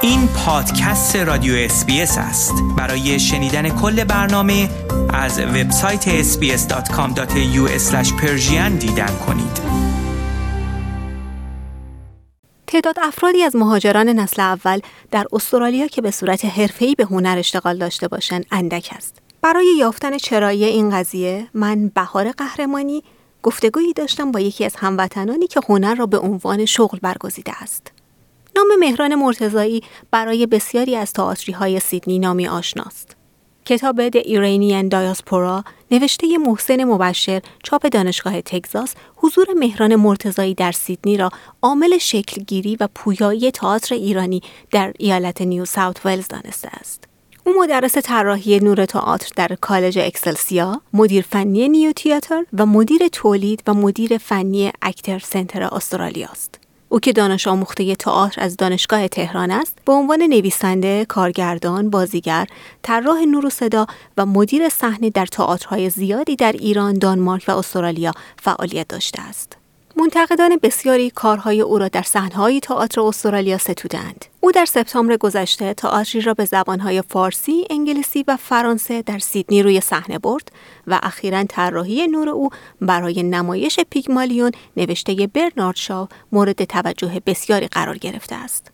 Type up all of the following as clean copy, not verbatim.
این پادکست رادیو SBS است. برای شنیدن کل برنامه از وبسایت sbs.com.au/persian دیدن کنید. تعداد افرادی از مهاجران نسل اول در استرالیا که به صورت حرفه‌ای به هنر اشتغال داشته باشند اندک است. برای یافتن چرایی این قضیه من بهار قهرمانی گفتگویی داشتم با یکی از هموطنانی که هنر را به عنوان شغل برگزیده است. نام مهران مرتضایی برای بسیاری از تئاتری‌های سیدنی نامی آشناست. کتاب The Iranian Diaspora نوشته محسن مبشر چاپ دانشگاه تگزاس حضور مهران مرتضایی در سیدنی را عامل شکلگیری و پویایی تئاتر ایرانی در ایالت نیو ساوت ولز دانسته است. او مدرس طراحی نور تئاتر در کالج اکسلسیا، مدیر فنی نیو تئاتر و مدیر تولید و مدیر فنی اکتر سنتر استرالیا است. او که دانش آموخته تئاتر از دانشگاه تهران است، به عنوان نویسنده، کارگردان، بازیگر، طراح نور و صدا و مدیر صحنه در تئاترهای زیادی در ایران، دانمارک و استرالیا فعالیت داشته است. منتقدان بسیاری کارهای او را در صحنه‌های تئاتر استرالیا ستودند. او در سپتامبر گذشته تئاتری را به زبان‌های فارسی، انگلیسی و فرانسه در سیدنی روی صحنه برد و اخیراً طراحی نور او برای نمایش پیگمالیون نوشته برنارد شاو مورد توجه بسیاری قرار گرفته است.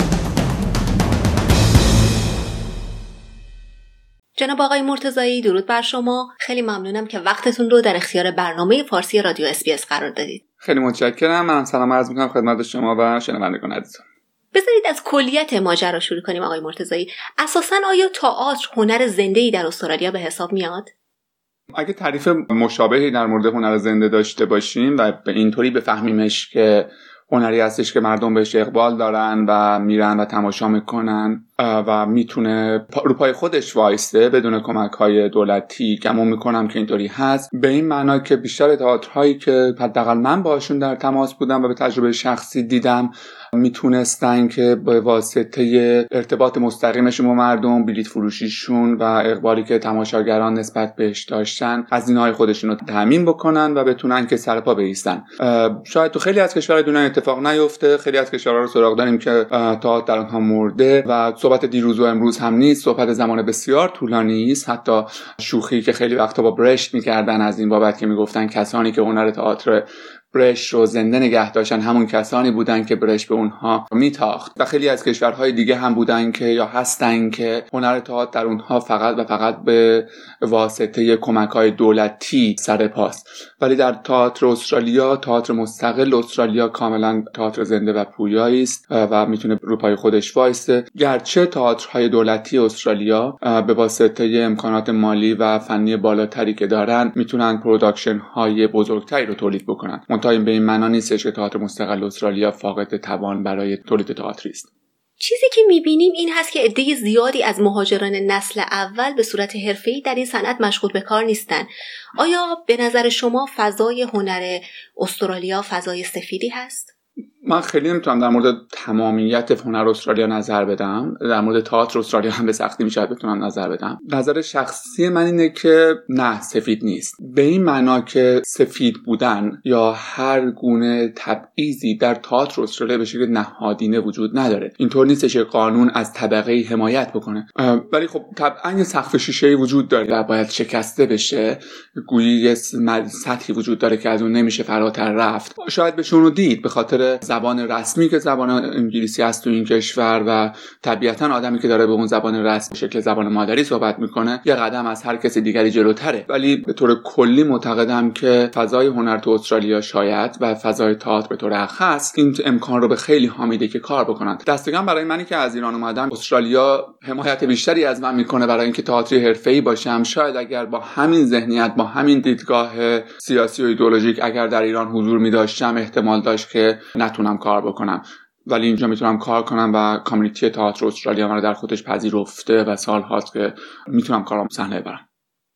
جناب آقای مرتضایی، درود بر شما. خیلی ممنونم که وقتتون رو در اختیار برنامه فارسی رادیو SBS قرار دادید. خیلی متشکرم. من سلام عرض می‌کنم خدمت شما و شنوندگان عزیزم. بذارید از کلیت ماجرا شروع کنیم آقای مرتضایی. اساساً آیا تئاتر هنر زنده‌ای در استرالیا به حساب میاد؟ اگه تعریف مشابهی در مورد هنر زنده داشته باشیم و به اینطوری بفهمیمش که هنری هستش که مردم بهش اقبال دارن و میرن و تماشا میکنن و میتونه رو پای خودش وایسته بدون کمک‌های دولتی، گمان میکنم که اینطوری هست. به این معنا که بیشتر تئاترهایی که حداقل من باشون در تماس بودم و به تجربه شخصی دیدم میتونستن که به واسطه ارتباط مستقیمشون با مردم، بلیط فروشیشون و اقبالی که تماشاگران نسبت بهش داشتن، هزینه‌های خودشون رو تامین بکنن و بتونن که سر پا بایستن. شاید تو خیلی از کشورهای دنیا اتفاق نیفته. خیلی از کشورها رو سراغ داریم که تئاتر در اونها مرده و صحبت دیروز و امروز هم نیست، صحبت زمان بسیار طولانی است. حتی شوخی که خیلی وقتا با برشت می‌کردن از این بابت که میگفتن کسانی که هنر تئاتر برشت رو زنده نگه داشتن همون کسانی بودن که برشت به اونها میتاخت. و خیلی از کشورهای دیگه هم بودن که یا هستن که هنر تئاتر در اونها فقط و فقط به واسطه کمک‌های دولتی سر پاست. ولی در تئاتر استرالیا، تئاتر مستقل استرالیا کاملا تئاتر زنده و پویایی است و میتونه رو پای خودش وایسته. گرچه تئاترهای دولتی استرالیا به واسطه امکانات مالی و فنی بالاتری که دارن میتونن پروداکشن های بزرگتری رو تولید بکنن. منتها به این معنا نیستش که تئاتر مستقل استرالیا فاقد توان برای تولید تئاتر است. چیزی که می‌بینیم این هست که عده زیادی از مهاجران نسل اول به صورت حرفه‌ای در این صنعت مشغول به کار نیستن. آیا به نظر شما فضای هنر استرالیا فضای سفیدی هست؟ من خیلی نمیتونم در مورد تمامیت هنر استرالیا نظر بدم. در مورد تئاتر استرالیا هم به سختی میشه بتونم نظر بدم. نظر شخصی من اینه که نه، سفید نیست. به این معنا که سفید بودن یا هر گونه تبعیضی در تئاتر استرالیا به شکل نهادینه وجود نداره. اینطور نیستش که قانون از طبقه حمایت بکنه. ولی خب طبعا یه سقف شیشه‌ای وجود داره و باید شکسته بشه. گویی یه سطحی وجود داره که از اون نمیشه فراتر رفت. شاید بهشون رو دید به خاطر زبان رسمی که زبان انگلیسی است تو این کشور و طبیعتاً آدمی که داره به اون زبان رسمی به شکل زبان مادری صحبت میکنه یه قدم از هر کس دیگری جلوتره. ولی به طور کلی معتقدم که فضای هنر تو استرالیا شاید و فضای تئاتر به طور خاص این امکان رو به خیلی ها میده که کار بکنن. دستگام برای منی که از ایران اومدم استرالیا حمایت بیشتری از من میکنه برای اینکه تئاتری حرفه‌ای باشم. شاید اگر با همین ذهنیت، با همین دیدگاه سیاسی و ایدئولوژیک اگر در ایران حضور می‌داشتم احتمال داشت که نتونم کار بکنم. ولی اینجا میتونم کار کنم و کامیونیتی تئاتر استرالیا من در خودش پذیرفته و سال‌هاست که میتونم کارام صحنه برم.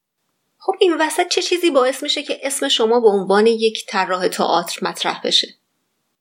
خب این وسط چه چیزی باعث میشه که اسم شما به عنوان یک طراح تئاتر مطرح بشه؟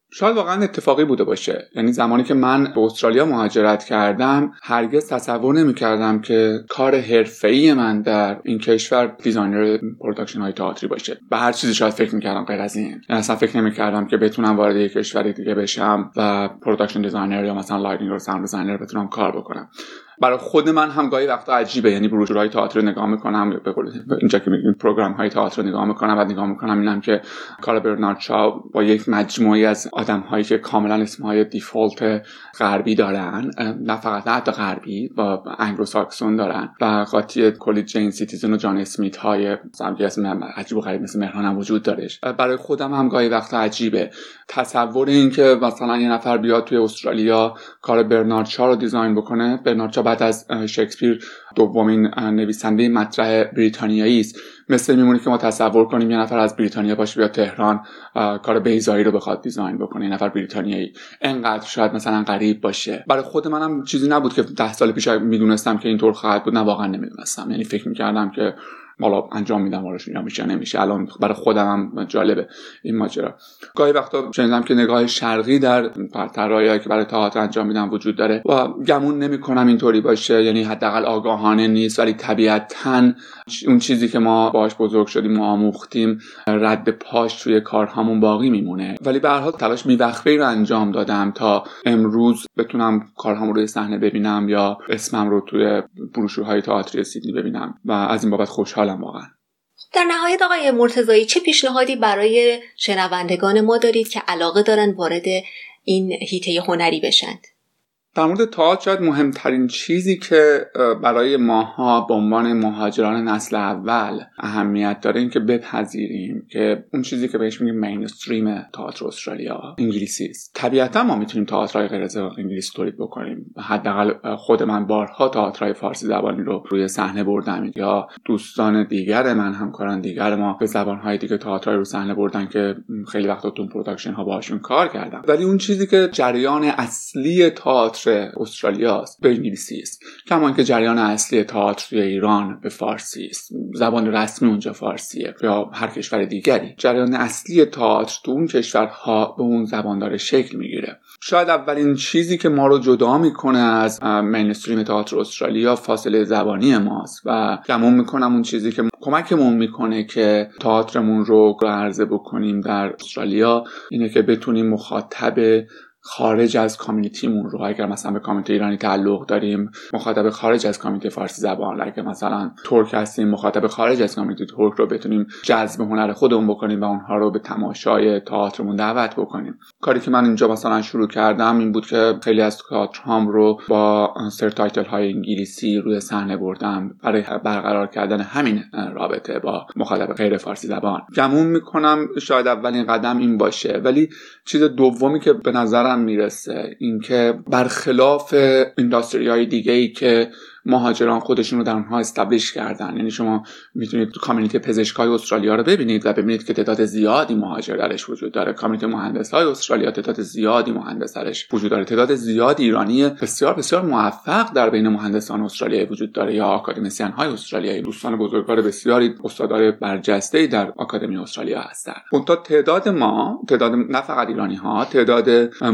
شاید واقعا اتفاقی بوده باشه. یعنی زمانی که من به استرالیا مهاجرت کردم هرگز تصور نمی‌کردم که کار حرفه‌ای من در این کشور دیزاینر پروداکشن های تئاتری باشه. به هر چیزی شاید فکر می‌کردم غیر از این. اصلا فکر نمی‌کردم که بتونم وارد یک کشور دیگه بشم و پروداکشن دیزاینر یا مثلا لایتینگ یا ساوند دیزاینر بتونم کار بکنم. برای خود من هم گاهی وقتا عجیبه، یعنی بروشورهای تئاتر رو نگاه میکنم، به قول اینجا که میگیم پروگرام‌های تئاتر رو نگاه میکنم و نگاه میکنم اینم که کارل برنارد شاو با یک مجموعی از آدم‌هایی که کاملا اسمهای دیفالت غربی دارن، نه فقط حتی غربی، با انگلو ساکسون دارن و قاطی کلی جین سیتیزن و جان اسمیت های اسم عجیب و غریب مثل مهران هم وجود داره. برای خودم هم گاهی وقتا عجیبه تصور این که مثلا یه نفر بیاد توی استرالیا کار برنارد شاو رو دیزاین بکنه. برنارد شاو بعد از شکسپیر دومین نویسنده مطرح بریتانیایی است. مثل میمونه که ما تصور کنیم یه نفر از بریتانیا باشه بیاد تهران کار بیضایی رو بخواد دیزاین بکنه. یه نفر بریتانیایی انقدر شاید مثلا غریب باشه. برای خود منم چیزی نبود که 10 سال پیش میدونستم که اینطور خواهد بود. نه واقعا نمیدونستم. یعنی فکر میکردم که بالا انجام میدم وارش یا میشه نمیشه. الان برای خودم هم جالبه این ماجرا. گاهی وقتا شنیدم که نگاه شرقی در طراحی که برای تئاتر انجام میدم وجود داره و گمون نمیکنم اینطوری باشه. یعنی حداقل آگاهانه نیست، ولی طبیعتاً اون چیزی که ما باهاش بزرگ شدیم و آموختیم رد پاش توی کارهامون باقی میمونه. ولی به هر حال تلاش میوقفه‌ای رو انجام دادم تا امروز بتونم کارهامو روی صحنه ببینم یا اسمم رو توی بروشورهای تئاتری سیدنی ببینم و از این بابت خوشحالم واقعا. در نهایت آقای مرتضایی چه پیشنهادی برای شنوندگان ما دارید که علاقه دارن وارد این حیطه هنری بشند؟ در مورد تئاتر شاید مهمترین چیزی که برای ماها به عنوان مهاجران نسل اول اهمیت داره این که بپذیریم که اون چیزی که بهش میگیم مینستریم تئاتر استرالیا انگلیسی است. طبیعتا ما میتونیم تئاترهای غیر از انگلیسی تولید بکنیم. حداقل خود من بارها تئاترهای فارسی زبانی رو روی صحنه بردم یا دوستان دیگر من، همکاران دیگر ما به زبانهای دیگه تئاترهای رو صحنه بردن که خیلی وقتا تو پروداکشن ها باهاشون کار کردم. ولی اون چیزی که جریان اصلی تئاتر استرالیا است به انگلیسی است، کما اینکه جریان اصلی تئاتر توی ایران به فارسی است. زبان رسمی اونجا فارسیه یا هر کشور دیگری. جریان اصلی تئاتر تو اون کشورها به اون زبان داره شکل میگیره. شاید اولین چیزی که ما رو جدا میکنه از مینستریم تئاتر استرالیا فاصله زبانی ماست و گمان میکنم اون چیزی که کمکمون میکنه که تئاترمون رو عرضه بکنیم در استرالیا اینه که بتونیم مخاطب خارج از کامیونیتیمون رو، اگر مثلا به کامیونیتی ایرانی تعلق داریم، مخاطب خارج از کامیونیتی فارسی زبان، اگر مثلا ترک هستیم، مخاطب خارج از کامیونیتی ترک رو بتونیم جذب هنر خودمون بکنیم و اونها رو به تماشای تئاترمون دعوت بکنیم. کاری که من اینجا مثلا شروع کردم این بود که خیلی از تئاترهام رو با سرتایتل های انگلیسی روی صحنه بردم برای برقرار کردن همین رابطه با مخاطب غیر فارسی زبان. گمون میکنم شاید اولین قدم این باشه. ولی چیز دومی که به نظرم میرسه این که برخلاف اینداستری‌های دیگه‌ای که مهاجران خودشون رو در اونها استابلیش کردن، یعنی شما میتونید کامیونیتی پزشکای استرالیا رو ببینید و ببینید که تعداد زیادی مهاجر درش وجود داره. کامیونیتی مهندسای استرالیا تعداد زیادی مهندس درش وجود داره. تعداد زیادی ایرانی بسیار بسیار موفق در بین مهندسان استرالیایی وجود داره یا آکادمیسین های استرالیایی. دوستان بزرگوار بسیاری استادای برجسته‌ای در آکادمی استرالیا هستن. اون تعداد ما، تعداد نه فقط ایرانی ها، تعداد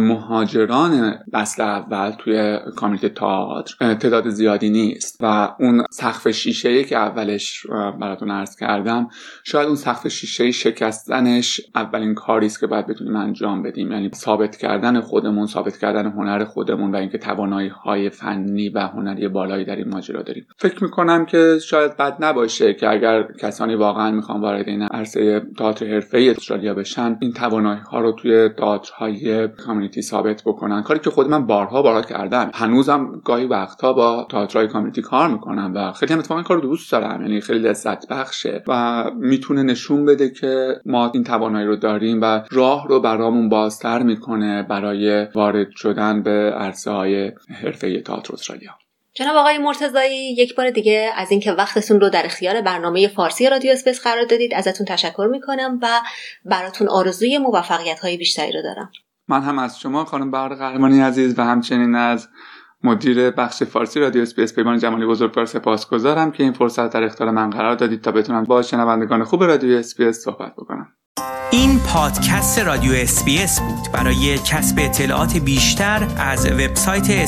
مهاجران نسل اول توی کامیونیتی تئاتر تعداد زیادی نیست و اون سقف شیشه‌ای که اولش براتون عرض کردم، شاید اون سقف شیشه شکستنش اولین کاری است که باید بتونیم انجام بدیم. یعنی ثابت کردن خودمون، ثابت کردن هنر خودمون و اینکه توانایی‌های فنی و هنری بالایی در این ماجرا داریم. فکر می‌کنم که شاید بد نباشه که اگر کسانی واقعا میخوان وارد این عرصه تئاتر حرفه‌ای استرالیا بشن، این توانایی‌ها رو توی تئاترهای کامیونیتی ثابت بکنن. کاری که خود من بارها کردم. هنوزم گاهی وقتها با تئاترهای کامیونیتی کار میکنم و خیلی هم اتفاقا کارو دوست دارم. یعنی خیلی لذت بخشه و میتونه نشون بده که ما این توانایی رو داریم و راه رو برامون بازتر میکنه برای وارد شدن به عرصه‌های حرفه‌ای تئاتر استرالیا. جناب آقای مرتضایی، یک بار دیگه از اینکه وقتتون رو در اختیار برنامه فارسی رادیو اسپیس قرار دادید ازتون تشکر میکنم و براتون آرزوی موفقیت‌های بیشتری رو دارم. من هم از شما خانم بهار قهرمانی عزیز و همچنین از مدیر بخش فارسی رادیو اسپیس پیمان جمالی بزرگوار سپاسگزارم که این فرصت در اختیار من قرار دادید تا بتونم با شنوندگان خوب رادیو اسپیس صحبت بکنم. این پادکست رادیو SBS بود. برای کسب اطلاعات بیشتر از وبسایت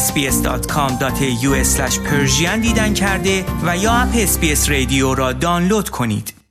sbs.com.au/persian دیدن کرده و یا اپ SBS رادیو را دانلود کنید.